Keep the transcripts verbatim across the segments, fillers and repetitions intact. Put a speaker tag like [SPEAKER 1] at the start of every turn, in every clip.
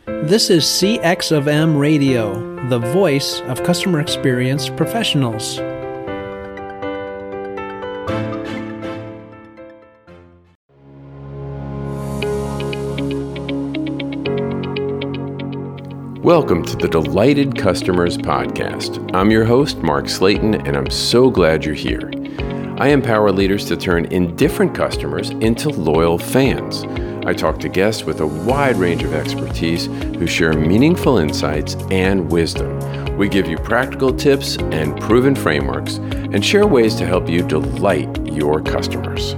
[SPEAKER 1] This is C X of M Radio, the voice of customer experience professionals.
[SPEAKER 2] Welcome to the Delighted Customers Podcast. I'm your host, Mark Slayton, and I'm so glad you're here. I empower leaders to turn indifferent customers into loyal fans. I talk to guests with a wide range of expertise who share meaningful insights and wisdom. We give you practical tips and proven frameworks and share ways to help you delight your customers.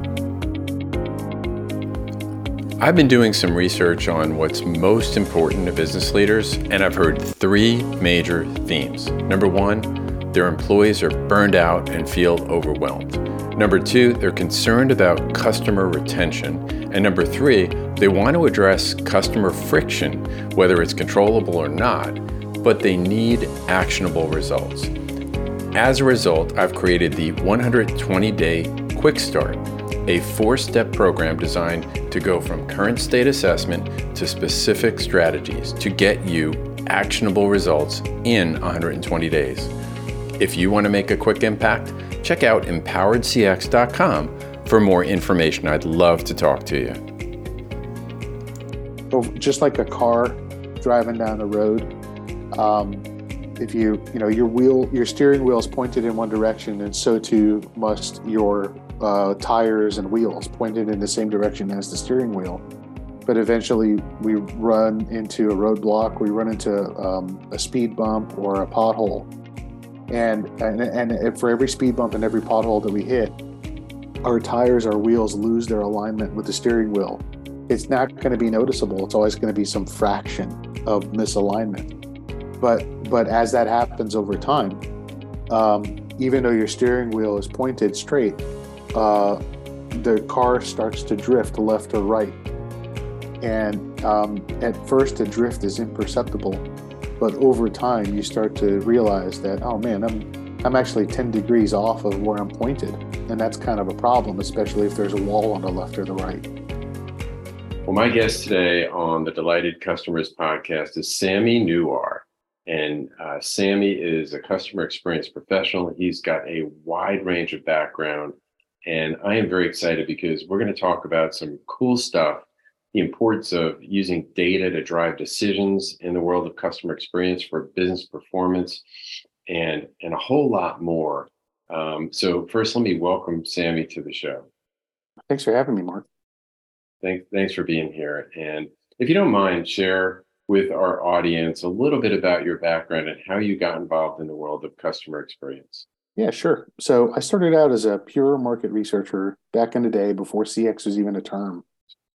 [SPEAKER 2] I've been doing some research on what's most important to business leaders, and I've heard three major themes. Number one, their employees are burned out and feel overwhelmed. Number two, they're concerned about customer retention. And number three, they want to address customer friction, whether it's controllable or not, but they need actionable results. As a result, I've created the one hundred twenty day Quick Start, a four-step program designed to go from current state assessment to specific strategies to get you actionable results in one hundred twenty days. If you want to make a quick impact, check out empowered c x dot com for more information. I'd love to talk to you.
[SPEAKER 3] So just like a car driving down the road, um, if you, you know, your wheel, your steering wheel is pointed in one direction, and so too must your uh, tires and wheels pointed in the same direction as the steering wheel. But eventually we run into a roadblock, we run into um, a speed bump or a pothole. And, and and for every speed bump and every pothole that we hit, our tires, our wheels lose their alignment with the steering wheel. It's not going to be noticeable. It's always going to be some fraction of misalignment. But but as that happens over time, um, even though your steering wheel is pointed straight, uh, the car starts to drift left or right. And um, at first, the drift is imperceptible. But over time, you start to realize that, oh man, I'm I'm actually ten degrees off of where I'm pointed. And that's kind of a problem, especially if there's a wall on the left or the right.
[SPEAKER 2] Well, my guest today on the Delighted Customers Podcast is Sami Newar. And uh, Sami is a customer experience professional. He's got a wide range of background. And I am very excited because we're going to talk about some cool stuff, the importance of using data to drive decisions in the world of customer experience for business performance, and, and a whole lot more. Um, so first, let me welcome Sami to the show.
[SPEAKER 3] Thanks for having me, Mark.
[SPEAKER 2] Thanks, thanks for being here. And if you don't mind, share with our audience a little bit about your background and how you got involved in the world of customer experience.
[SPEAKER 3] Yeah, sure. So I started out as a pure market researcher back in the day before C X was even a term.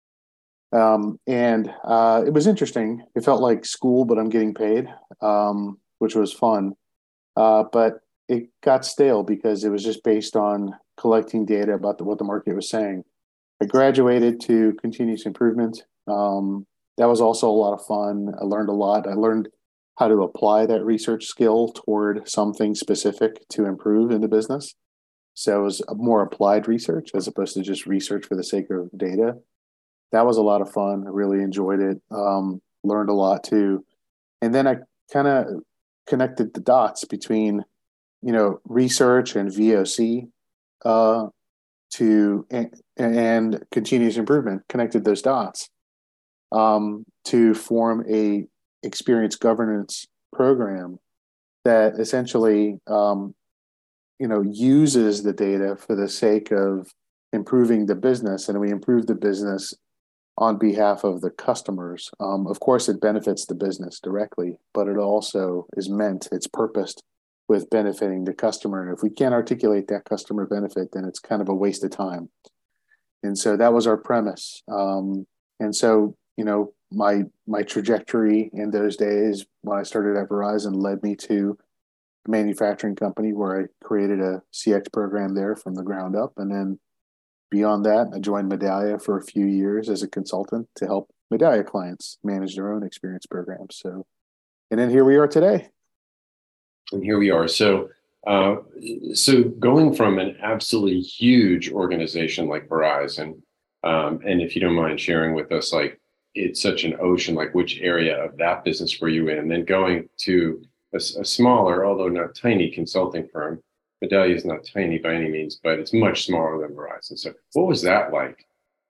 [SPEAKER 3] Um, and uh, it was interesting. It felt like school, but I'm getting paid, um, which was fun. Uh, but it got stale because it was just based on collecting data about the, what the market was saying. I graduated to continuous improvement. Um, that was also a lot of fun. I learned a lot. I learned how to apply that research skill toward something specific to improve in the business. So it was a more applied research as opposed to just research for the sake of data. That was a lot of fun. I really enjoyed it. Um, learned a lot too. And then I kind of connected the dots between, you know, research and V O C uh, to and, and continuous improvement. Connected those dots um, to form a experience governance program that essentially, um, you know, uses the data for the sake of improving the business, and we improve the business on behalf of the customers. Um, of course, it benefits the business directly, but it also is meant, it's purposed with benefiting the customer. And if we can't articulate that customer benefit, then it's kind of a waste of time. And so that was our premise. Um, and so, you know, my my trajectory in those days when I started at Verizon led me to a manufacturing company where I created a C X program there from the ground up. And then beyond that, I joined Medallia for a few years as a consultant to help Medallia clients manage their own experience programs. So, and then here we are today.
[SPEAKER 2] And here we are. So, uh, so going from an absolutely huge organization like Verizon, um, and if you don't mind sharing with us, like it's such an ocean, like which area of that business were you in? And then going to a, a smaller, although not tiny, consulting firm. Medallia is not tiny by any means, but it's much smaller than Verizon. So what was that like?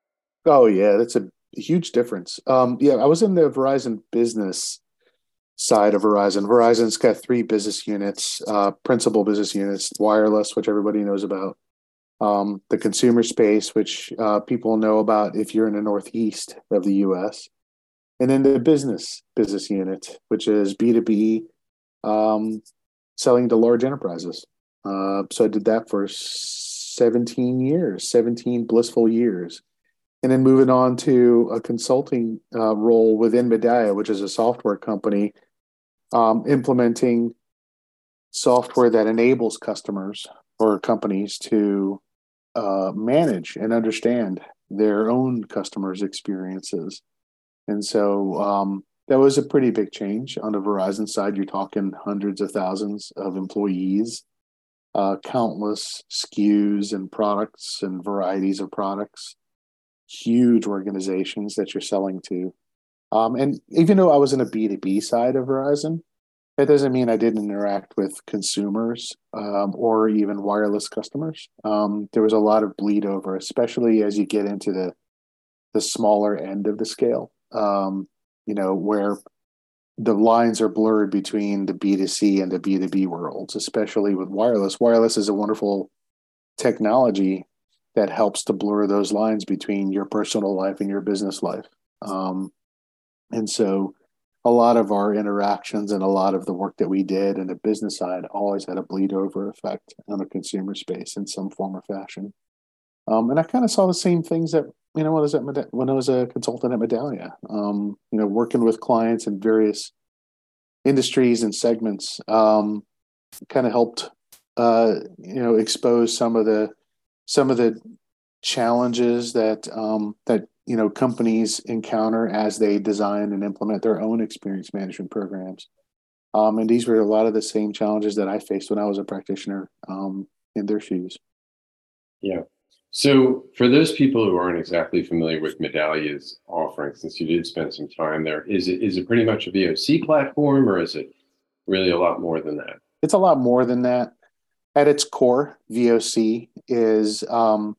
[SPEAKER 3] Oh yeah, that's a huge difference. Um, yeah, I was in the Verizon business side of Verizon. Verizon's got three business units, uh, principal business units: wireless, which everybody knows about, um, the consumer space, which uh, people know about if you're in the northeast of the U S, and then the business business unit, which is B two B, um, selling to large enterprises. Uh, so I did that for seventeen years, seventeen blissful years. And then moving on to a consulting uh, role within Medallia, which is a software company, um, implementing software that enables customers or companies to uh, manage and understand their own customers' experiences. And so um, that was a pretty big change on the Verizon side. You're talking hundreds of thousands of employees, uh, countless S K Us and products and varieties of products, huge organizations that you're selling to. Um, and even though I was in a B two B side of Verizon, that doesn't mean I didn't interact with consumers um, or even wireless customers. Um, there was a lot of bleed over, especially as you get into the the smaller end of the scale, um, you know, where the lines are blurred between the B two C and the B two B worlds, especially with wireless. Wireless is a wonderful technology that helps to blur those lines between your personal life and your business life. Um, and so a lot of our interactions and a lot of the work that we did in the business side always had a bleed over effect on the consumer space in some form or fashion. Um, and I kind of saw the same things that, you know, when I was at Meda- when I was a consultant at Medallia, um, you know, working with clients in various industries and segments, um, kind of helped, uh, you know, expose some of the some of the challenges that um, that you know companies encounter as they design and implement their own experience management programs. Um, and these were a lot of the same challenges that I faced when I was a practitioner um, in their shoes.
[SPEAKER 2] Yeah. So for those people who aren't exactly familiar with Medallia's offering, since you did spend some time there, is it is it pretty much a V O C platform, or is it really a lot more than that?
[SPEAKER 3] It's a lot more than that. At its core, V O C is um,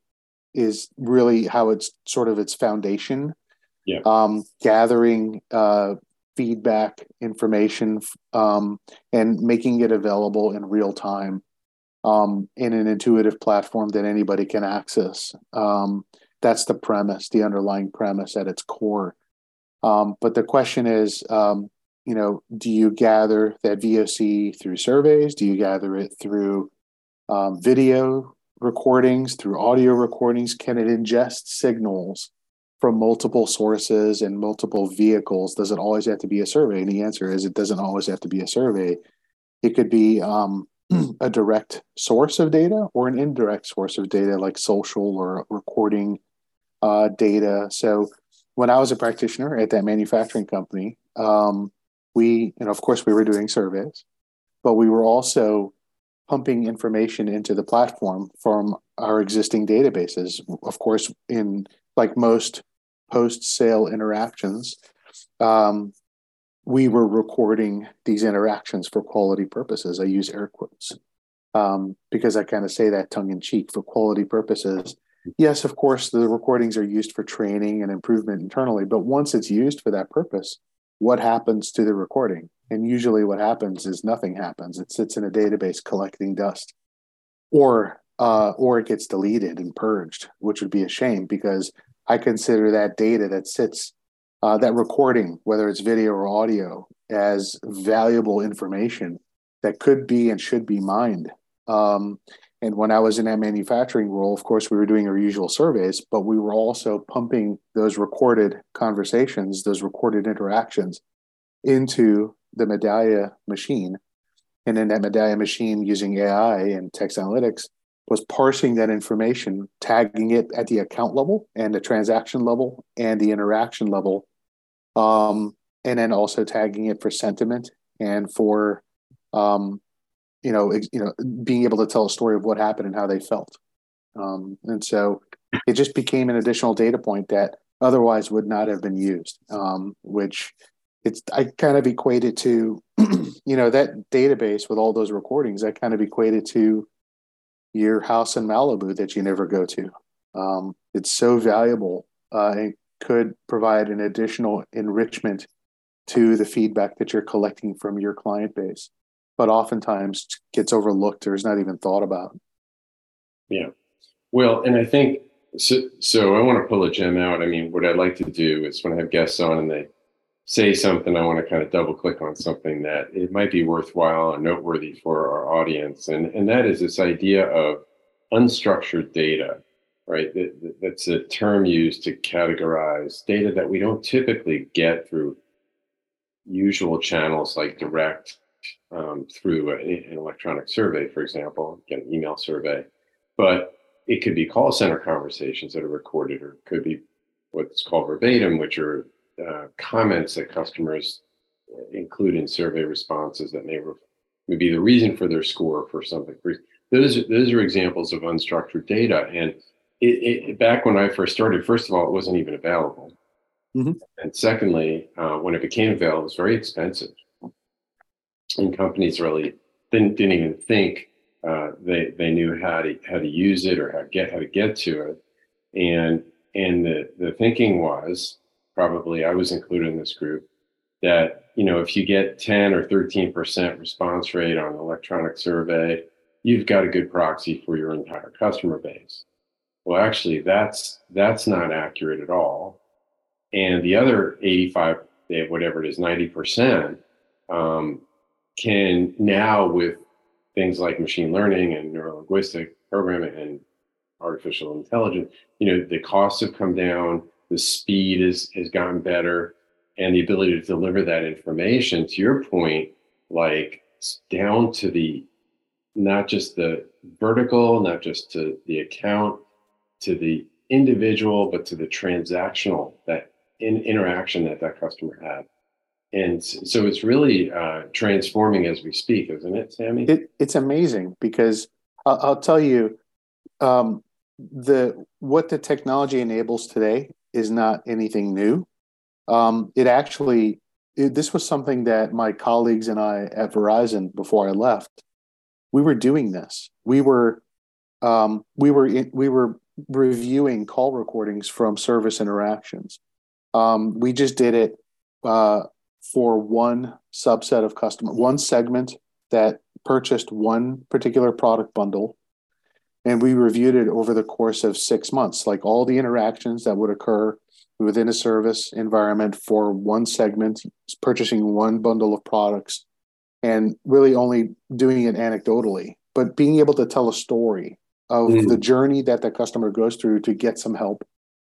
[SPEAKER 3] is really how it's sort of its foundation,
[SPEAKER 2] Yeah.
[SPEAKER 3] um, gathering uh, feedback, information, um, and making it available in real time um, in an intuitive platform that anybody can access. Um, that's the premise, the underlying premise at its core. Um, but the question is, um, you know, do you gather that V O C through surveys? Do you gather it through um, video recordings, through audio recordings? Can it ingest signals from multiple sources and multiple vehicles? Does it always have to be a survey? And the answer is it doesn't always have to be a survey. It could be um, a direct source of data or an indirect source of data like social or recording uh, data. So when I was a practitioner at that manufacturing company, um, we, and of course we were doing surveys, but we were also pumping information into the platform from our existing databases. Of course, in like most post-sale interactions, um, we were recording these interactions for quality purposes. I use air quotes um, because I kind of say that tongue in cheek, for quality purposes. Yes, of course, the recordings are used for training and improvement internally, but once it's used for that purpose, what happens to the recording? And usually what happens is nothing happens. It sits in a database collecting dust, or uh, or it gets deleted and purged, which would be a shame because I consider that data that sits, uh, that recording, whether it's video or audio, as valuable information that could be and should be mined. Um, and when I was in that manufacturing role, of course, we were doing our usual surveys, but we were also pumping those recorded conversations, those recorded interactions into the Medallia machine. And then that Medallia machine, using A I and text analytics, was parsing that information, tagging it at the account level and the transaction level and the interaction level, um, and then also tagging it for sentiment and for, um, you know, ex- you know, being able to tell a story of what happened and how they felt. Um, and so it just became an additional data point that otherwise would not have been used. Um, which it's I kind of equated to, you know, that database with all those recordings. I kind of equated to your house in Malibu that you never go to. Um, it's so valuable uh, and could provide an additional enrichment to the feedback that you're collecting from your client base, but oftentimes gets overlooked or is not even thought about.
[SPEAKER 2] Yeah. Well, and I think, so, so I want to pull a gem out. I mean, what I'd like to do is when I have guests on and they say something, I want to kind of double click on something that it might be worthwhile or noteworthy for our audience. And, and that is this idea of unstructured data, right? That, that's a term used to categorize data that we don't typically get through usual channels like direct um, through a, an electronic survey, for example, get an email survey. But it could be call center conversations that are recorded, or it could be what's called verbatim, which are uh, comments that customers include in survey responses that may, re- may be the reason for their score for something. Those, those are examples of unstructured data. And it, it, back when I first started, first of all, it wasn't even available. Mm-hmm. And secondly, uh, when it became available, it was very expensive. And companies really didn't, didn't even think uh, they they knew how to how to use it or how to get how to get to it. And and the, the thinking was, probably I was included in this group, that you know if you get ten or thirteen percent response rate on an electronic survey, you've got a good proxy for your entire customer base. Well, actually, that's that's not accurate at all. And the other eighty-five, whatever it is, ninety percent, um, can now, with things like machine learning and neurolinguistic programming and artificial intelligence, you know, the costs have come down, the speed is, has gotten better, and the ability to deliver that information, to your point, like down to the, not just the vertical, not just to the account, to the individual, but to the transactional, that in interaction that that customer had. And so it's really uh, transforming as we speak, isn't it, Sammy?
[SPEAKER 3] It, it's amazing because I'll, I'll tell you, um, the what the technology enables today is not anything new. Um, it actually, it, this was something that my colleagues and I at Verizon, before I left, we were doing this. We were, um, we were, in, we were reviewing call recordings from service interactions. Um, we just did it uh, for one subset of customer, one segment that purchased one particular product bundle. And we reviewed it over the course of six months, like all the interactions that would occur within a service environment for one segment, purchasing one bundle of products, and really only doing it anecdotally, but being able to tell a story of mm. the journey that the customer goes through to get some help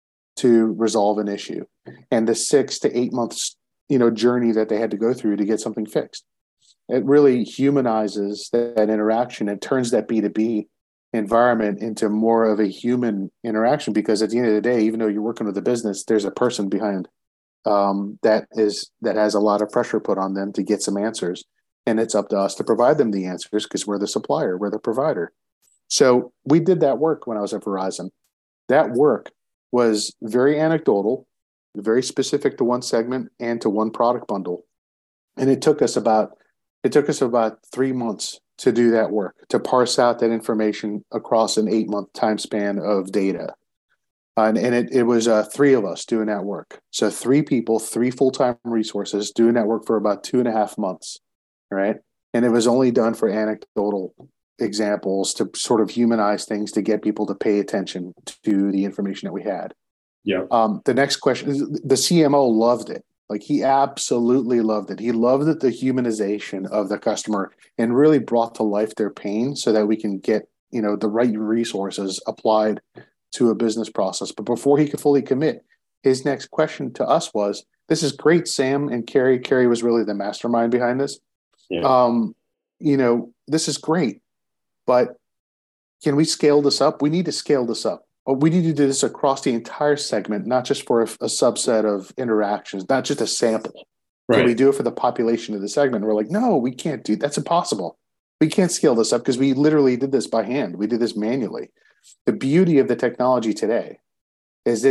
[SPEAKER 3] to resolve an issue, and the six to eight months, you know, journey that they had to go through to get something fixed. It really humanizes that, that interaction and turns that B two B environment into more of a human interaction, because at the end of the day, even though you're working with a business, there's a person behind um, that is that has a lot of pressure put on them to get some answers, and it's up to us to provide them the answers because we're the supplier, we're the provider. So we did that work when I was at Verizon. That work was very anecdotal, very specific to one segment and to one product bundle, and it took us about it took us about three months to do that work, to parse out that information across an eight-month time span of data. And, and it, it was uh, three of us doing that work. So three people, three full-time resources doing that work for about two and a half months, right? And it was only done for anecdotal examples to sort of humanize things, to get people to pay attention to the information that we had.
[SPEAKER 2] Yeah.
[SPEAKER 3] Um, the next question, the C M O loved it. Like, he absolutely loved it. He loved it, the humanization of the customer, and really brought to life their pain so that we can get, you know, the right resources applied to a business process. But before he could fully commit, his next question to us was, this is great, Sam and Carrie. Carrie was really the mastermind behind this. Yeah. Um, you know, this is great, but can we scale this up? We need to scale this up. We need to do this across the entire segment, not just for a, a subset of interactions, not just a sample. Right. Can we do it for the population of the segment? We're like, no, we can't do, that's impossible. We can't scale this up because we literally did this by hand. We did this manually. The beauty of the technology today is that it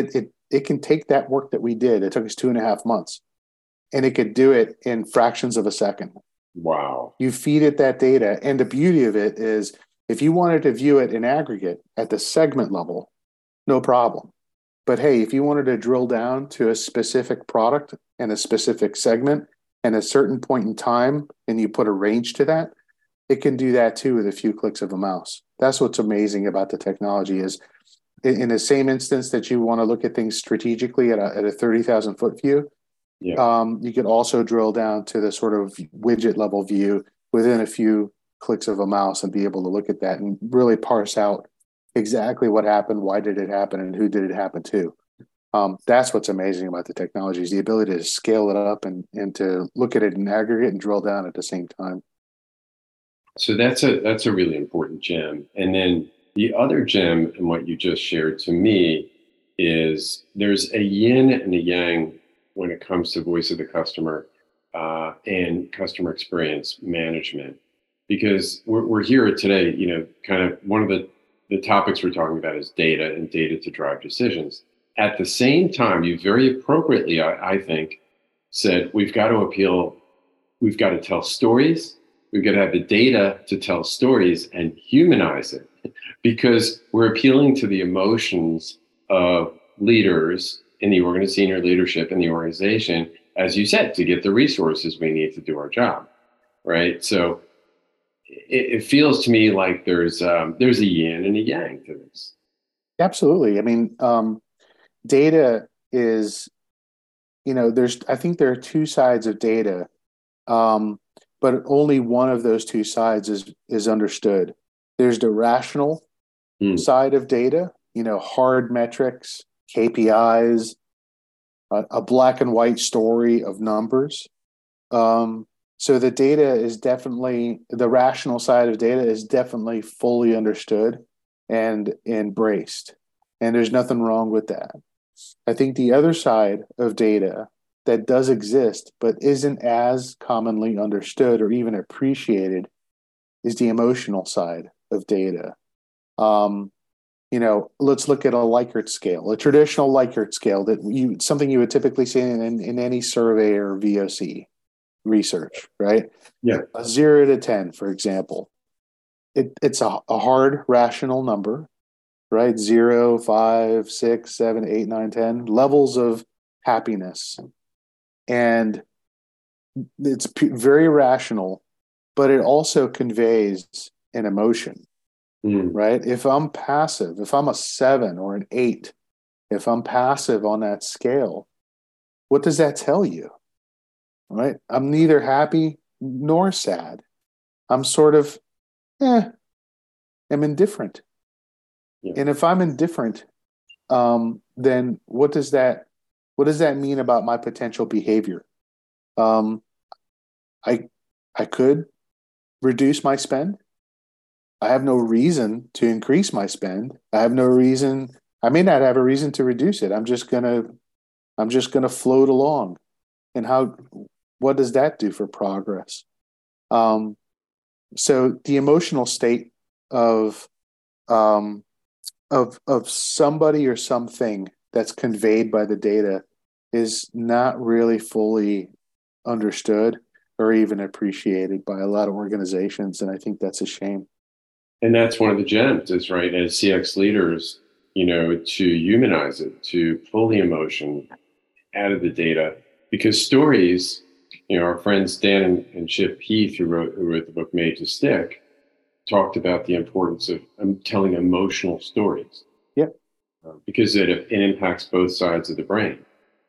[SPEAKER 3] it can take that work that we did. It took us two and a half months, and it could do it in fractions of a second.
[SPEAKER 4] Wow.
[SPEAKER 3] You feed it that data. And the beauty of it is if you wanted to view it in aggregate at the segment level, no problem. But hey, if you wanted to drill down to a specific product and a specific segment and a certain point in time, and you put a range to that, it can do that too with a few clicks of a mouse. That's what's amazing about the technology is in the same instance that you want to look at things strategically at a, at a thirty thousand foot view, yeah. um, you could also drill down to the sort of widget level view within a few clicks of a mouse and be able to look at that and really parse out exactly what happened, why did it happen, and who did it happen to. Um, that's what's amazing about the technology is the ability to scale it up and, and to look at it in aggregate and drill down at the same time.
[SPEAKER 4] So that's a that's a really important gem. And then the other gem in what you just shared to me is there's a yin and a yang when it comes to voice of the customer uh, and customer experience management. Because we're, we're here today, you know, kind of one of the, the topics we're talking about is data and data to drive decisions. At the same time, you very appropriately, I, I think, said we've got to appeal, we've got to tell stories. We've got to have the data to tell stories and humanize it because we're appealing to the emotions of leaders in the organization, senior leadership in the organization, as you said, to get the resources we need to do our job, right? So it, it feels to me like there's um, there's a yin and a yang to this.
[SPEAKER 3] Absolutely. I mean, um, data is, you know, there's, I think there are two sides of data. Um, but only one of those two sides is is understood. There's the rational mm. side of data, you know, hard metrics, K P Is, a, a black and white story of numbers. Um, so the data is definitely, the rational side of data is definitely fully understood and embraced. And there's nothing wrong with that. I think the other side of data that does exist, but isn't as commonly understood or even appreciated is the emotional side of data. Um, you know, let's look at a Likert scale, a traditional Likert scale that you, something you would typically see in, in any survey or V O C research, right?
[SPEAKER 4] Yeah.
[SPEAKER 3] A zero to ten, for example. It, it's a, a hard rational number, right? Zero, five, six, seven, eight, nine, ten levels of happiness. And it's p- very rational, but it also conveys an emotion, mm. right? If I'm passive, if I'm a seven or an eight, if I'm passive on that scale, what does that tell you, right? I'm neither happy nor sad. I'm sort of, eh, I'm indifferent. Yeah. And if I'm indifferent, um, then what does that What does that mean about my potential behavior? Um, I I could reduce my spend. I have no reason to increase my spend. I have no reason. I may not have a reason to reduce it. I'm just gonna I'm just gonna float along. And how? What does that do for progress? Um, so the emotional state of um, of of somebody or something that's conveyed by the data is not really fully understood or even appreciated by a lot of organizations. And I think that's a shame.
[SPEAKER 4] And that's one of the gems is right as C X leaders, you know, to humanize it, to pull the emotion out of the data, because stories, you know, our friends Dan and, and Chip Heath, who wrote, who wrote the book Made to Stick, talked about the importance of um, telling emotional stories.
[SPEAKER 3] Yep.
[SPEAKER 4] Uh, because it, it impacts both sides of the brain.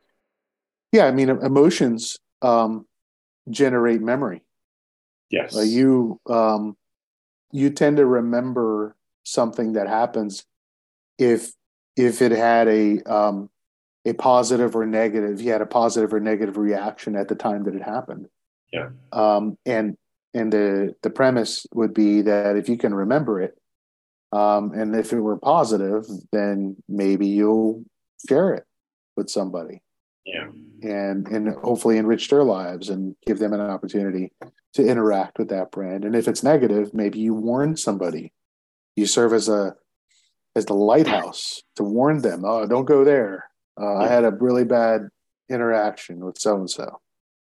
[SPEAKER 3] Yeah, I mean, emotions um, generate memory.
[SPEAKER 4] Yes.
[SPEAKER 3] Uh, you um, you tend to remember something that happens if if it had a um, a positive or negative. You had a positive or negative reaction at the time that it happened.
[SPEAKER 4] Yeah.
[SPEAKER 3] Um, and and the the premise would be that if you can remember it, um, and if it were positive, then maybe you'll share it with somebody.
[SPEAKER 4] Yeah.
[SPEAKER 3] And and hopefully enrich their lives and give them an opportunity to interact with that brand. And if it's negative, maybe you warn somebody. You serve as a as the lighthouse to warn them. Oh, don't go there. Uh, I had a really bad interaction with so and so.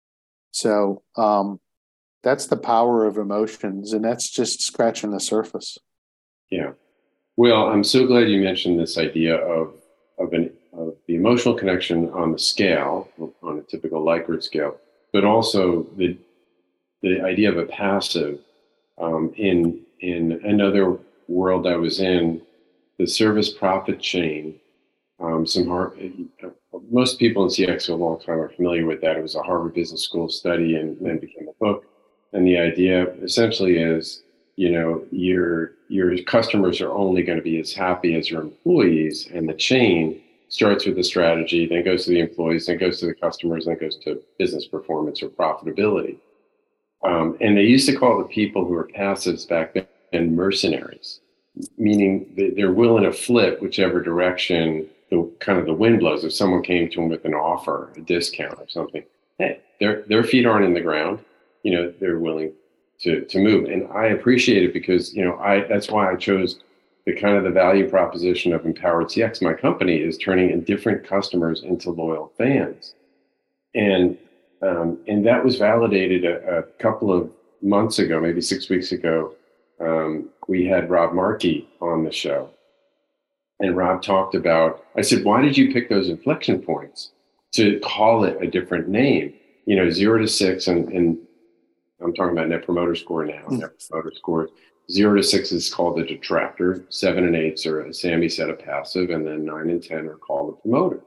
[SPEAKER 3] So um, that's the power of emotions, and that's just scratching the surface.
[SPEAKER 4] Yeah. Well, I'm so glad you mentioned this idea of of, an, of the emotional connection on the scale, on a typical Likert scale, but also the the idea of a passive. Um, in in another world I was in, the service profit chain. Um, some hard, most people in C X for a long time are familiar with that. It was a Harvard Business School study, and then became a book. And the idea essentially is, you know, your your customers are only going to be as happy as your employees, and the chain starts with the strategy, then goes to the employees, then goes to the customers, then goes to business performance or profitability. Um, and they used to call the people who were passives back then mercenaries, meaning they're willing to flip whichever direction the kind of the wind blows. If someone came to them with an offer, a discount or something, hey, their their feet aren't in the ground. You know, they're willing to to move. And I appreciate it because, you know, I that's why I chose the kind of the value proposition of Empowered C X. My company is turning indifferent customers into loyal fans. And um, and that was validated a, a couple of months ago, maybe six weeks ago. Um, we had Rob Markey on the show. And Rob talked about, I said, why did you pick those inflection points to call it a different name? You know, zero to six, and, and I'm talking about Net Promoter Score now. Mm. Net Promoter Score, zero to six is called the detractor. Seven and eights are, as Sammy said, a passive, and then nine and ten are called the promoter.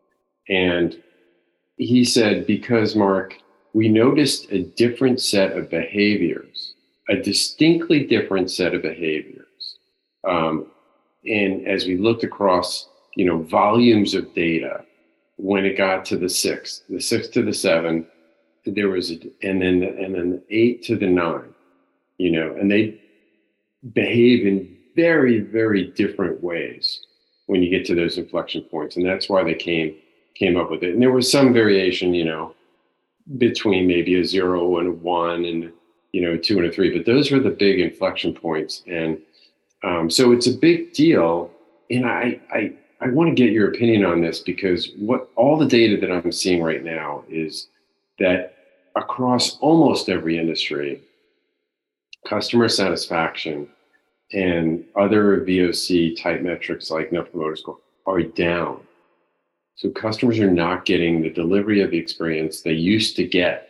[SPEAKER 4] And he said, because Mark, we noticed a different set of behaviors, a distinctly different set of behaviors. Um, and as we looked across, you know, volumes of data, when it got to the six, the six to the seven, there was, a, and then, and then the eight to the nine, you know, and they behave in very, very different ways when you get to those inflection points. And that's why they came, came up with it. And there was some variation, you know, between maybe a zero and a one and, you know, two and a three, but those were the big inflection points. And um, so it's a big deal. And I, I, I want to get your opinion on this, because what all the data that I'm seeing right now is that across almost every industry, customer satisfaction and other V O C type metrics like Net Promoter Score are down. So customers are not getting the delivery of the experience they used to get.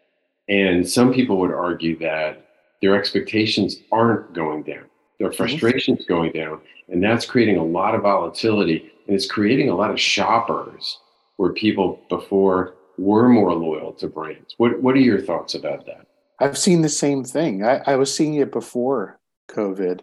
[SPEAKER 4] And some people would argue that their expectations aren't going down. Their frustration's going down. And that's creating a lot of volatility. And it's creating a lot of shoppers where people before were more loyal to brands. What What are your thoughts about that?
[SPEAKER 3] I've seen the same thing. I, I was seeing it before COVID.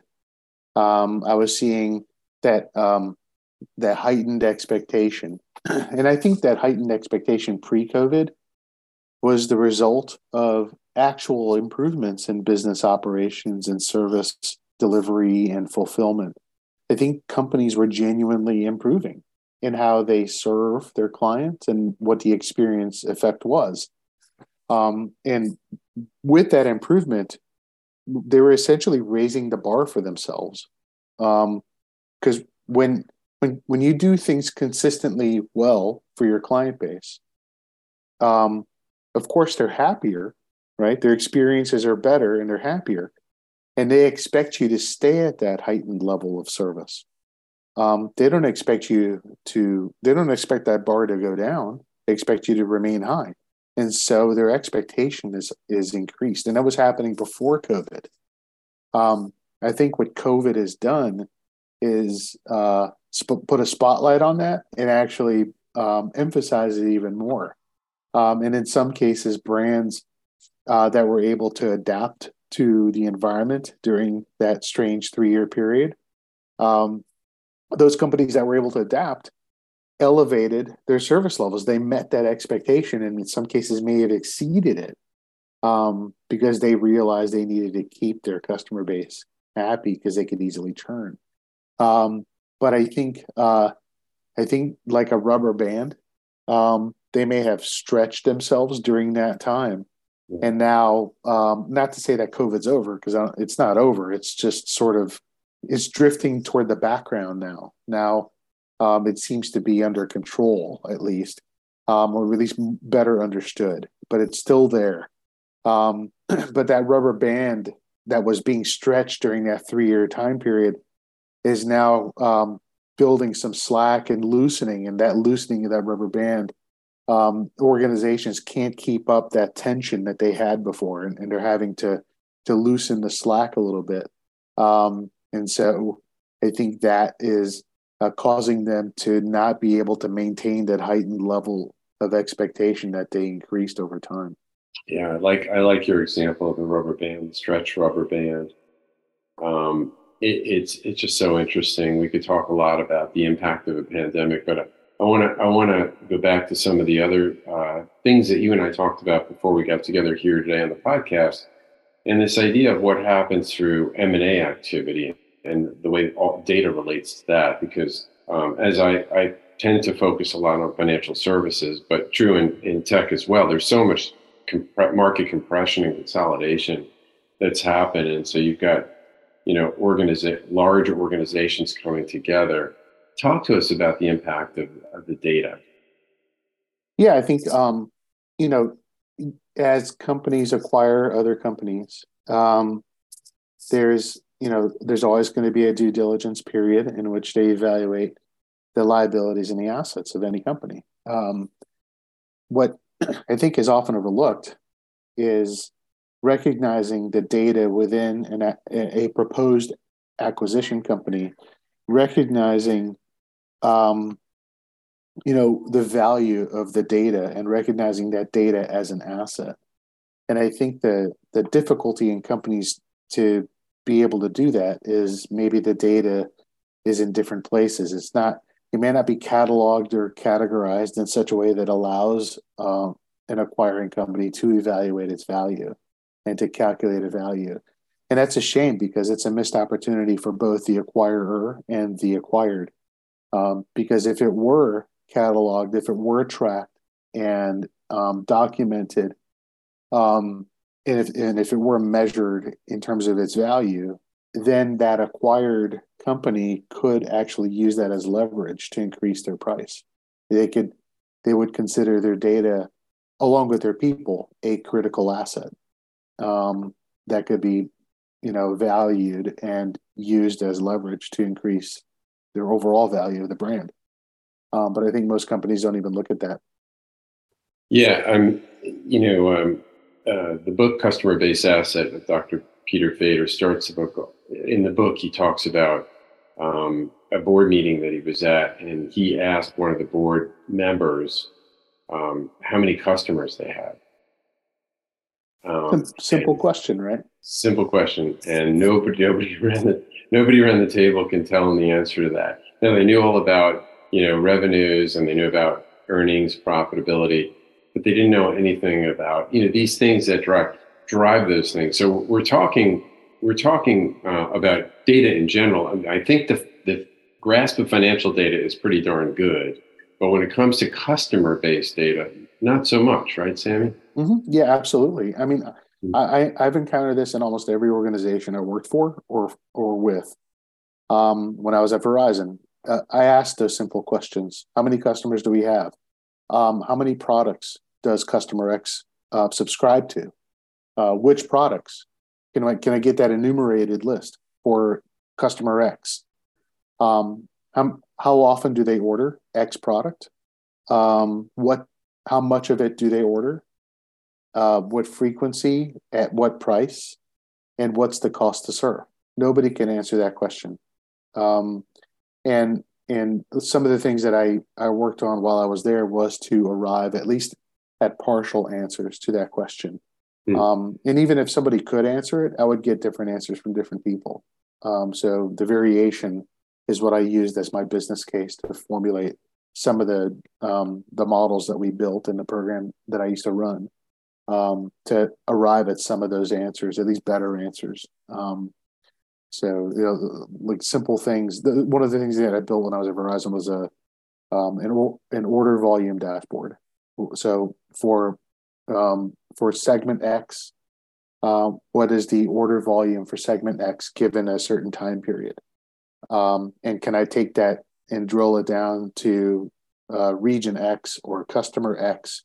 [SPEAKER 3] Um, I was seeing that um, that heightened expectation. And I think that heightened expectation pre-COVID was the result of actual improvements in business operations and service delivery and fulfillment. I think companies were genuinely improving in how they serve their clients and what the experience effect was. Um, and with that improvement, they were essentially raising the bar for themselves. Um, because when when when you do things consistently well for your client base, um, of course they're happier, right? Their experiences are better and they're happier, and they expect you to stay at that heightened level of service. Um, they don't expect you to. They don't expect that bar to go down. They expect you to remain high. And so their expectation is is increased. And that was happening before COVID. Um, I think what COVID has done is uh, sp- put a spotlight on that and actually um, emphasize it even more. Um, and in some cases, brands uh, that were able to adapt to the environment during that strange three-year period, um, those companies that were able to adapt elevated their service levels. They met that expectation, and in some cases may have exceeded it, um, because they realized they needed to keep their customer base happy because they could easily churn. Um, but I think, uh, I think like a rubber band, um, they may have stretched themselves during that time. Yeah. And now, um, not to say that COVID's over, because it's not over. It's just sort of, it's drifting toward the background now. Now, Um, it seems to be under control, at least, um, or at least better understood, but it's still there. Um, but that rubber band that was being stretched during that three-year time period is now um, building some slack and loosening, and that loosening of that rubber band, um, organizations can't keep up that tension that they had before, and, and they're having to to loosen the slack a little bit. Um, and so I think that is uh, causing them to not be able to maintain that heightened level of expectation that they increased over time.
[SPEAKER 4] Yeah, I like I like your example of the rubber band, the stretch rubber band. Um, it, it's it's just so interesting. We could talk a lot about the impact of a pandemic, but I want to I want to go back to some of the other uh, things that you and I talked about before we got together here today on the podcast, and this idea of what happens through M and A activity and the way all data relates to that. Because um, as I, I tend to focus a lot on financial services, but true in, in tech as well. There's so much comp- market compression and consolidation that's happened, and so you've got you know organiza- large organizations coming together. Talk to us about the impact of, of the data.
[SPEAKER 3] Yeah, I think um, you know as companies acquire other companies, um, there's you know there's always going to be a due diligence period in which they evaluate the liabilities and the assets of any company. Um, what I think is often overlooked is recognizing the data within an, a, a proposed acquisition company, recognizing um, you know the value of the data and recognizing that data as an asset. And I think the the difficulty in companies to be able to do that is maybe the data is in different places. It's not, it may not be cataloged or categorized in such a way that allows uh, an acquiring company to evaluate its value and to calculate a value. And that's a shame because it's a missed opportunity for both the acquirer and the acquired. Um, because if it were cataloged, if it were tracked and um, documented, um, and if and if it were measured in terms of its value, then that acquired company could actually use that as leverage to increase their price. They could, they would consider their data, along with their people, a critical asset um, that could be, you know, valued and used as leverage to increase their overall value of the brand. Um, but I think most companies don't even look at that.
[SPEAKER 4] Yeah, I'm. You know, um, uh, the book "Customer Based Asset" of Doctor Peter Fader starts the book. In the book, he talks about um, a board meeting that he was at, and he asked one of the board members um, how many customers they had. Um,
[SPEAKER 3] Simple question, right?
[SPEAKER 4] Simple question, and nobody, nobody ran the nobody around the table can tell them the answer to that. Now they knew all about you know revenues and they knew about earnings, profitability, but they didn't know anything about you know these things that drive drive those things. So we're talking we're talking uh, about data in general. I, mean, I think the the grasp of financial data is pretty darn good, but when it comes to customer based data, not so much, right, Sammy?
[SPEAKER 3] Mm-hmm. Yeah, absolutely. I mean, I, I've encountered this in almost every organization I worked for or or with. Um, when I was at Verizon, uh, I asked those simple questions: how many customers do we have? Um, how many products does customer X uh, subscribe to? Uh, which products? Can I can I get that enumerated list for customer X? Um, how how often do they order X product? Um, what how much of it do they order? Uh, what frequency, at what price, and what's the cost to serve? Nobody can answer that question. Um, and and some of the things that I, I worked on while I was there was to arrive at least at partial answers to that question. Mm. Um, and even if somebody could answer it, I would get different answers from different people. Um, so the variation is what I used as my business case to formulate some of the um, the models that we built in the program that I used to run. Um, to arrive at some of those answers, at least better answers. Um, so, you know, like simple things. The, one of the things that I built when I was at Verizon was a um, an, an order volume dashboard. So for um, for segment X, uh, what is the order volume for segment X given a certain time period? Um, and can I take that and drill it down to uh, region X or customer X,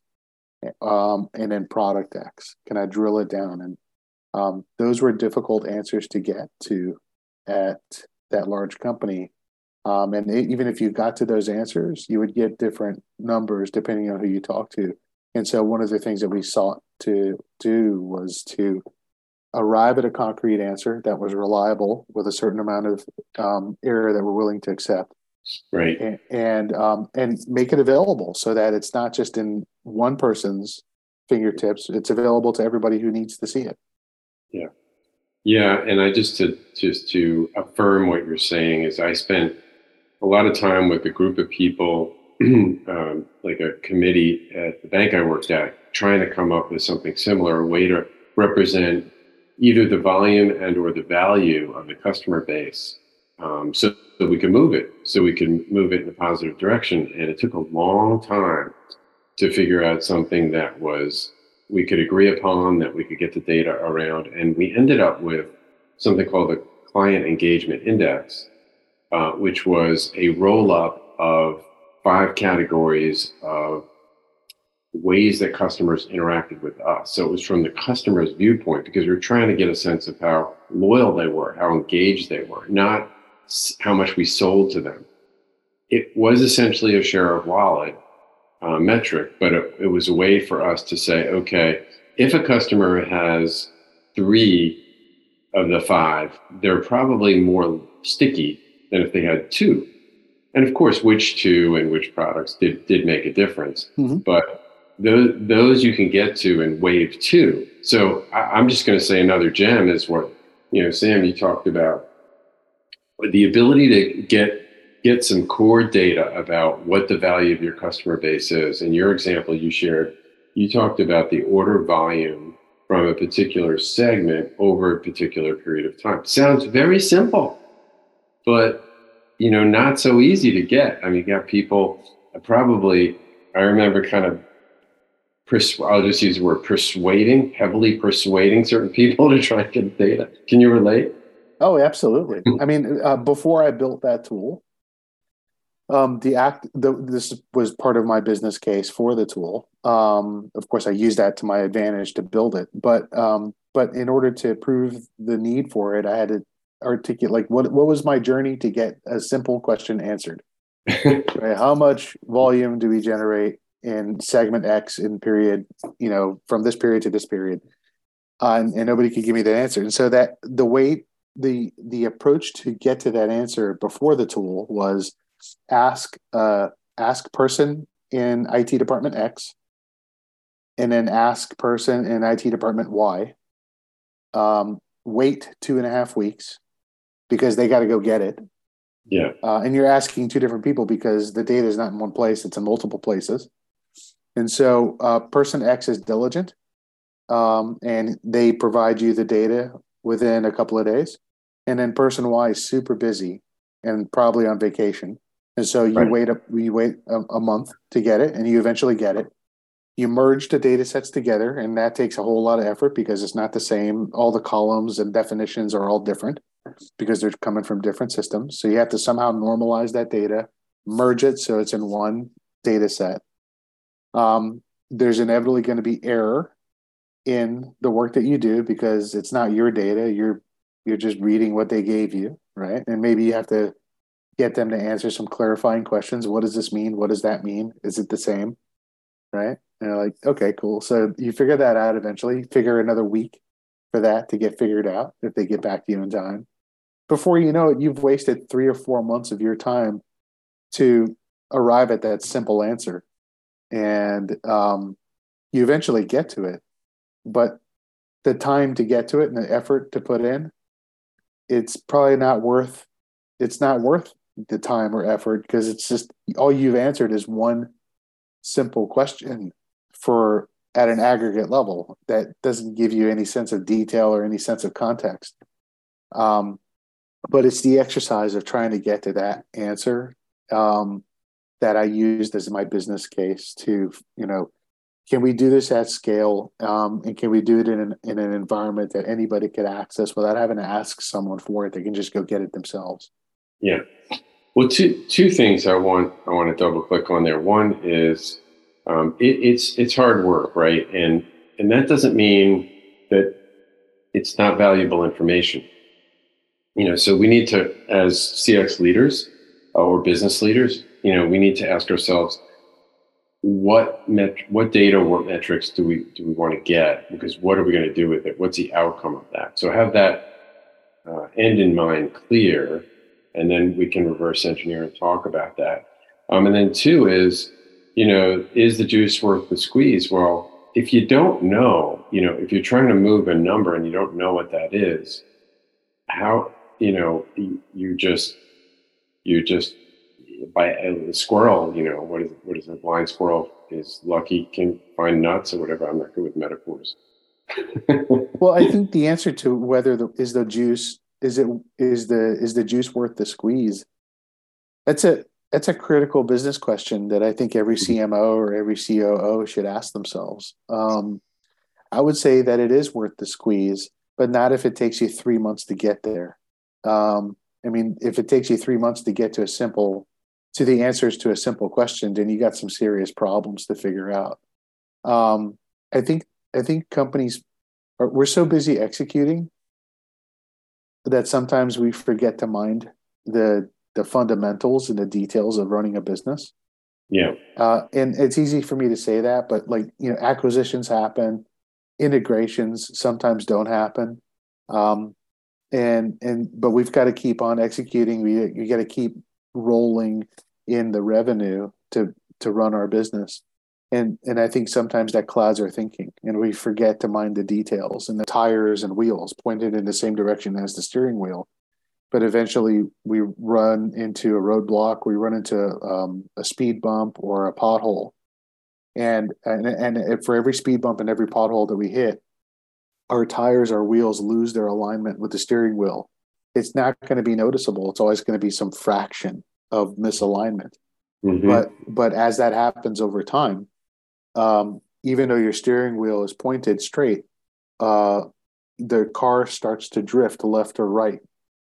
[SPEAKER 3] um, and then product X? Can I drill it down? And um, those were difficult answers to get to at that large company. Um, and it, even if you got to those answers, you would get different numbers depending on who you talk to. And so one of the things that we sought to do was to arrive at a concrete answer that was reliable with a certain amount of um, error that we're willing to accept.
[SPEAKER 4] Right.
[SPEAKER 3] And and, um, and make it available so that it's not just in one person's fingertips. It's available to everybody who needs to see it.
[SPEAKER 4] Yeah. Yeah. And I just to just to affirm what you're saying is I spent a lot of time with a group of people, um, like a committee at the bank I worked at, trying to come up with something similar, a way to represent either the volume and or the value of the customer base, um, so that we can move it, so we can move it in a positive direction. And it took a long time to figure out something that was we could agree upon, that we could get the data around. And we ended up with something called the Client Engagement Index, uh, which was a roll-up of five categories of ways that customers interacted with us. So it was from the customer's viewpoint, because we were trying to get a sense of how loyal they were, how engaged they were, not how much we sold to them. It was essentially a share of wallet uh, metric, but it, it was a way for us to say, okay, if a customer has three of the five, they're probably more sticky than if they had two. And of course, which two and which products did, did make a difference. Mm-hmm. But those, those you can get to in wave two. So I, I'm just going to say another gem is what, you know, Sam, you talked about the ability to get get some core data about what the value of your customer base is. In your example you shared, you talked about the order volume from a particular segment over a particular period of time. Sounds very simple, but you know, not so easy to get. I mean, you got people probably, I remember kind of, pers- I'll just use the word persuading, heavily persuading certain people to try and get data. Can you relate?
[SPEAKER 3] Oh, absolutely. I mean, uh, before I built that tool, um, the act, the, this was part of my business case for the tool. Um, of course, I used that to my advantage to build it, but um, but in order to prove the need for it, I had to articulate like what what was my journey to get a simple question answered. Right? How much volume do we generate in segment X in period, you know, from this period to this period? Uh, and, and nobody could give me that answer. And so that the way the the approach to get to that answer before the tool was ask uh, ask person in I T department X, and then ask person in I T department Y. Um, wait two and a half weeks because they got to go get it.
[SPEAKER 4] Yeah.
[SPEAKER 3] Uh, and you're asking two different people because the data is not in one place; it's in multiple places. And so, uh, person X is diligent, um, and they provide you the data within a couple of days. And then person Y is super busy and probably on vacation. And so you right. wait a you wait a, a month to get it, and you eventually get it. You merge the data sets together, and that takes a whole lot of effort because it's not the same. All the columns and definitions are all different because they're coming from different systems. So you have to somehow normalize that data, merge it so it's in one data set. Um, there's inevitably going to be error in the work that you do because it's not your data. You're you're just reading what they gave you, right? And maybe you have to get them to answer some clarifying questions. What does this mean? What does that mean? Is it the same? Right? And you're like, okay, cool. So you figure that out eventually. Figure another week for that to get figured out if they get back to you in time. Before you know it, you've wasted three or four months of your time to arrive at that simple answer. And um, you eventually get to it. But the time to get to it and the effort to put in, it's probably not worth, it's not worth the time or effort because it's just all you've answered is one simple question for at an aggregate level that doesn't give you any sense of detail or any sense of context. Um, but it's the exercise of trying to get to that answer um, that I used as my business case to, you know, can we do this at scale? Um, and can we do it in an, in an environment that anybody could access without having to ask someone for it? They can just go get it themselves.
[SPEAKER 4] Yeah. Well, two two things I want I want to double click on there. One is um, it, it's it's hard work, right? And and that doesn't mean that it's not valuable information. You know, so we need to, as C X leaders or business leaders, you know, we need to ask ourselves, what met, what data, what metrics do we do we want to get? Because what are we going to do with it? What's the outcome of that? So have that uh, end in mind clear, and then we can reverse engineer and talk about that. Um, and then two is, you know, is the juice worth the squeeze? Well, if you don't know, you know, if you're trying to move a number and you don't know what that is, how, you know, you, you just, you just, by a squirrel, you know, what is, what is a blind squirrel is lucky can find nuts or whatever. I'm not good with metaphors.
[SPEAKER 3] Well, I think the answer to whether the, is the juice, is it, is the, is the juice worth the squeeze? That's a, that's a critical business question that I think every C M O or every C O O should ask themselves. Um, I would say that it is worth the squeeze, but not if it takes you three months to get there. Um, I mean, if it takes you three months to get to a simple, to the answers to a simple question, then you got some serious problems to figure out. Um, I think, I think companies are, we're so busy executing that sometimes we forget to mind the, the fundamentals and the details of running a business.
[SPEAKER 4] Yeah.
[SPEAKER 3] Uh, and it's easy for me to say that, but like, you know, acquisitions happen, integrations sometimes don't happen. Um, and, and, but we've got to keep on executing. We, you got to keep rolling in the revenue to, to run our business. And, and I think sometimes that clouds our thinking and we forget to mind the details, and the tires and wheels pointed in the same direction as the steering wheel. But eventually we run into a roadblock, we run into um, a speed bump or a pothole. And, and, and for every speed bump and every pothole that we hit, our tires, our wheels lose their alignment with the steering wheel. It's not going to be noticeable. It's always going to be some fraction of misalignment. Mm-hmm. But but as that happens over time, um, even though your steering wheel is pointed straight, uh, the car starts to drift left or right.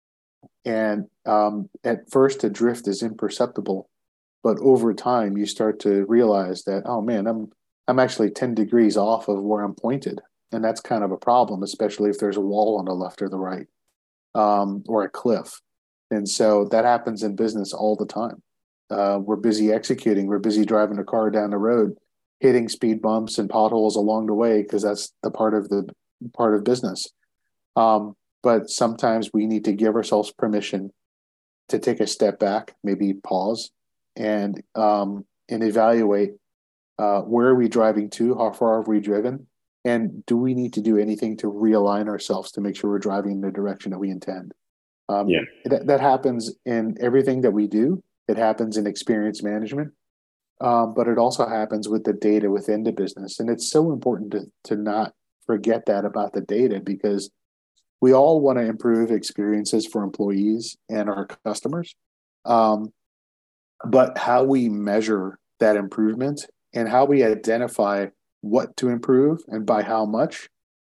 [SPEAKER 3] And um, at first, the drift is imperceptible, but over time, you start to realize that, oh man, I'm I'm actually ten degrees off of where I'm pointed, and that's kind of a problem, especially if there's a wall on the left or the right, um, or a cliff. And so that happens in business all the time. Uh, we're busy executing. We're busy driving a car down the road, hitting speed bumps and potholes along the way because that's the part of the part of business. Um, But sometimes we need to give ourselves permission to take a step back, maybe pause, and um, and evaluate uh, where are we driving to, how far have we driven, and do we need to do anything to realign ourselves to make sure we're driving in the direction that we intend. Um, yeah, that, that happens in everything that we do. It happens in experience management, um, but it also happens with the data within the business. And it's so important to to not forget that about the data, because we all want to improve experiences for employees and our customers. Um, but how we measure that improvement and how we identify what to improve and by how much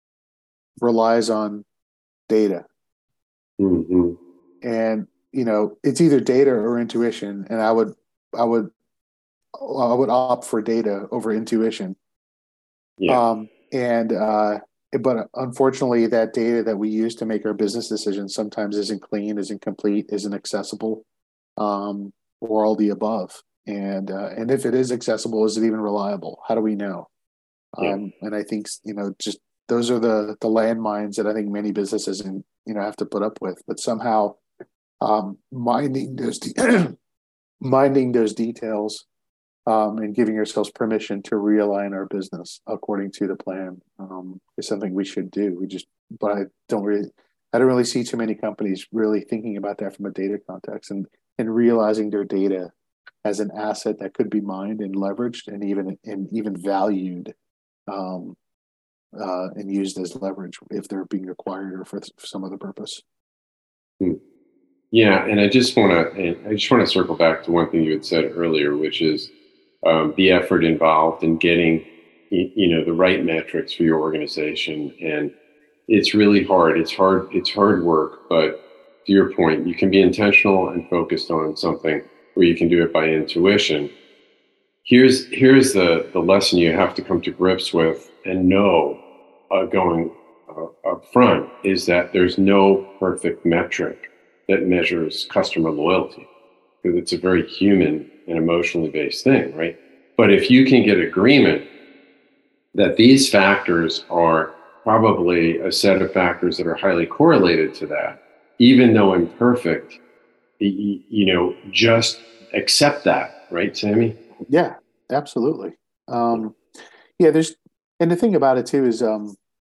[SPEAKER 3] relies on data.
[SPEAKER 4] Mm-hmm.
[SPEAKER 3] And, you know, it's either data or intuition. And I would, I would, I would opt for data over intuition.
[SPEAKER 4] Yeah.
[SPEAKER 3] Um, and, uh, But unfortunately, that data that we use to make our business decisions sometimes isn't clean, isn't complete, isn't accessible, um, or all the above. And uh, and if it is accessible, is it even reliable? How do we know?
[SPEAKER 4] Yeah.
[SPEAKER 3] Um, and I think, you know, just those are the the landmines that I think many businesses, and you know, have to put up with. But somehow, um, minding those de- minding those details. Um, and giving ourselves permission to realign our business according to the plan um, is something we should do. We just, but I don't really, I don't really see too many companies really thinking about that from a data context and and realizing their data as an asset that could be mined and leveraged and even and even valued um, uh, and used as leverage if they're being acquired or for some other purpose.
[SPEAKER 4] Hmm. Yeah, and I just want to, I just want to circle back to one thing you had said earlier, which is. Um, the effort involved in getting, you know, the right metrics for your organization. And it's really hard. It's hard. It's hard work, but to your point, you can be intentional and focused on something, or you can do it by intuition. Here's here's the, the lesson you have to come to grips with and know uh, going uh, up front is that there's no perfect metric that measures customer loyalty, because it's a very human and emotionally based thing, right? But if you can get agreement that these factors are probably a set of factors that are highly correlated to that, even though imperfect, you, you know, just accept that, right, Sammy?
[SPEAKER 3] Yeah, absolutely. Um, yeah, there's, and the thing about it too is, um,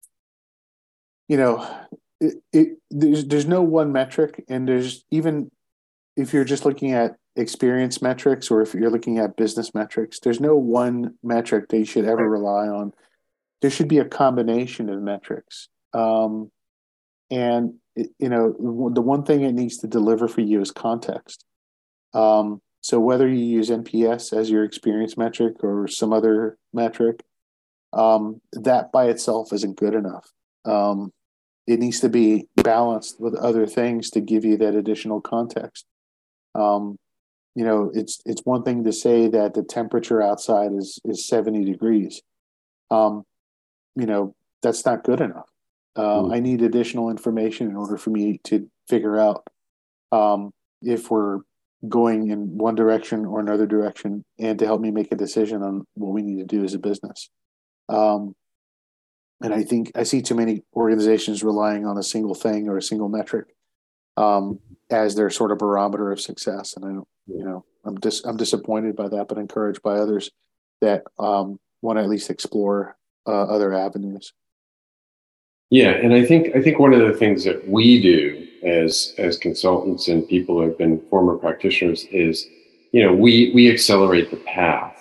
[SPEAKER 3] you know, it, it, there's there's no one metric, and there's even if you're just looking at experience metrics or if you're looking at business metrics, there's no one metric that you should ever rely on. There should be a combination of metrics, um, and you know, the one thing it needs to deliver for you is context. Um, so whether you use N P S as your experience metric or some other metric, um, that by itself isn't good enough. Um, it needs to be balanced with other things to give you that additional context. Um, you know, it's it's one thing to say that the temperature outside is is seventy degrees. Um, you know, that's not good enough. Uh, mm. I need additional information in order for me to figure out um, if we're going in one direction or another direction, and to help me make a decision on what we need to do as a business. Um, and I think I see too many organizations relying on a single thing or a single metric um, as their sort of barometer of success. And I don't, you know, I'm dis- I'm disappointed by that, but encouraged by others that um, want to at least explore uh, other avenues.
[SPEAKER 4] Yeah, and I think I think one of the things that we do as as consultants and people who have been former practitioners is, you know, we we accelerate the path,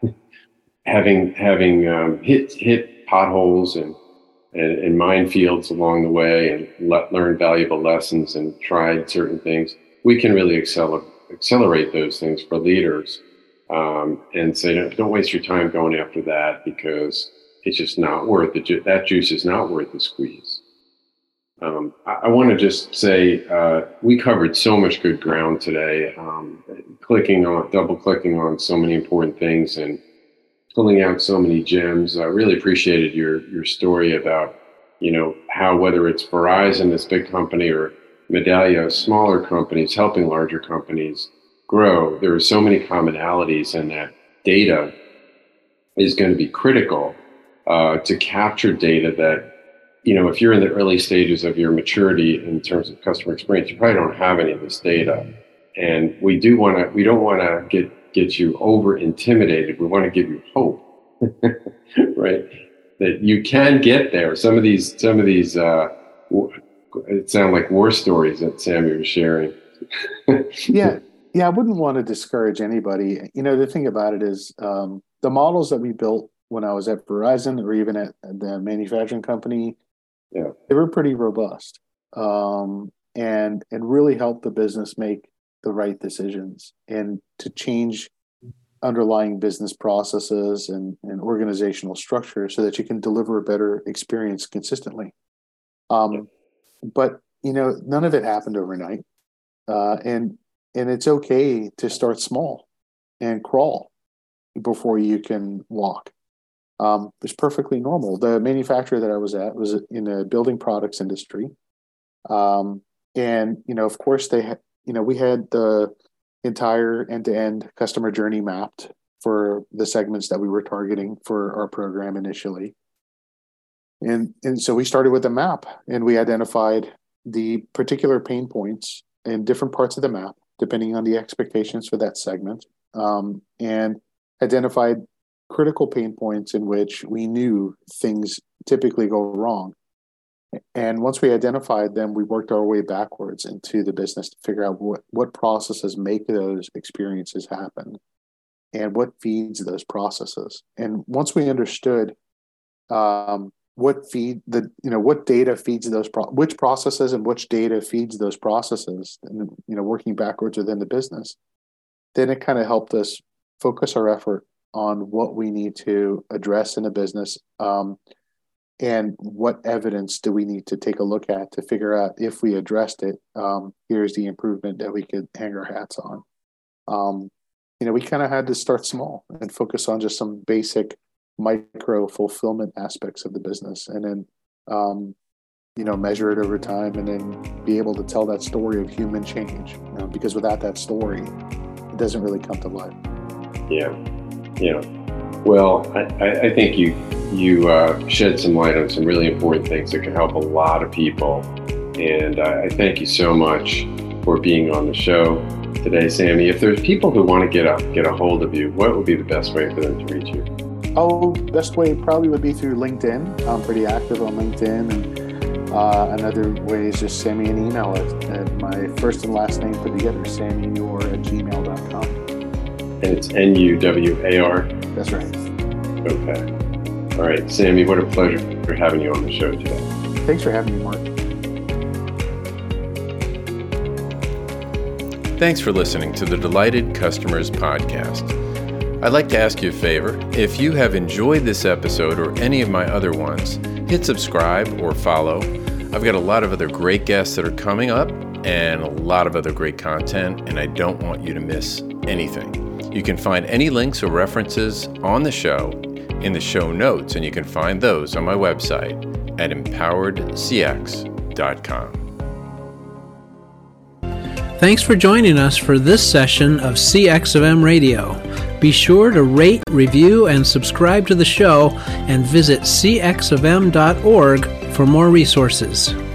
[SPEAKER 4] having having um, hit hit potholes and, and and minefields along the way, and let, learned valuable lessons and tried certain things. We can really accelerate accelerate those things for leaders, um, and say, don't, don't waste your time going after that, because it's just not worth it. Ju- that juice is not worth the squeeze. Um, I, I want to just say uh, we covered so much good ground today, um, clicking on, double clicking on so many important things, and pulling out so many gems. I really appreciated your your story about, you know, how whether it's Verizon, this big company, or Medallia, smaller companies helping larger companies grow. There are so many commonalities, and that data is going to be critical uh, to capture data that, you know, if you're in the early stages of your maturity in terms of customer experience, you probably don't have any of this data. And we do want to, we don't want to get, get you over intimidated. We want to give you hope, right? That you can get there. Some of these, some of these, uh, it sound like war stories that Sammy was sharing.
[SPEAKER 3] yeah. Yeah. I wouldn't want to discourage anybody. You know, the thing about it is um, the models that we built when I was at Verizon or even at the manufacturing company, yeah, they were pretty robust, um, and and really helped the business make the right decisions and to change underlying business processes and, and organizational structure so that you can deliver a better experience consistently. Um, yeah. But you know, none of it happened overnight, uh, and and it's okay to start small and crawl before you can walk. Um, it's perfectly normal. The manufacturer that I was at was in the building products industry. Um, and, you know, of course they had, you know, we had the entire end-to-end customer journey mapped for the segments that we were targeting for our program initially. And, and so we started with a map, and we identified the particular pain points in different parts of the map, depending on the expectations for that segment, um, and identified critical pain points in which we knew things typically go wrong. And once we identified them, we worked our way backwards into the business to figure out what, what processes make those experiences happen and what feeds those processes. And once we understood um, what feed the, you know, what data feeds those, pro- which processes and which data feeds those processes, and, you know, working backwards within the business, then it kind of helped us focus our effort on what we need to address in a business, um, and what evidence do we need to take a look at to figure out if we addressed it? Um, here's the improvement that we could hang our hats on. Um, you know, we kind of had to start small and focus on just some basic micro fulfillment aspects of the business, and then, um, you know, measure it over time, and then be able to tell that story of human change. You know, because without that story, it doesn't really come to life.
[SPEAKER 4] Yeah, yeah. Well, I, I think you you uh, shed some light on some really important things that can help a lot of people, and I, I thank you so much for being on the show today, Sammy. If there's people who want to get a get a hold of you, what would be the best way for them to reach you?
[SPEAKER 3] Oh, best way probably would be through LinkedIn. I'm pretty active on LinkedIn, and uh, another way is just send me an email at, at my first and last name put together, sammynuar at gmail dot com.
[SPEAKER 4] And it's N U W A R?
[SPEAKER 3] That's right.
[SPEAKER 4] Okay. All right, Sammy, what a pleasure for having you on the show today.
[SPEAKER 3] Thanks for having me, Mark.
[SPEAKER 2] Thanks for listening to the Delighted Customers Podcast. I'd like to ask you a favor. If you have enjoyed this episode or any of my other ones, hit subscribe or follow. I've got a lot of other great guests that are coming up and a lot of other great content, and I don't want you to miss anything. You can find any links or references on the show in the show notes, and you can find those on my website at empowered c x dot com.
[SPEAKER 1] Thanks for joining us for this session of C X of M Radio. Be sure to rate, review, and subscribe to the show, and visit c x of m dot org for more resources.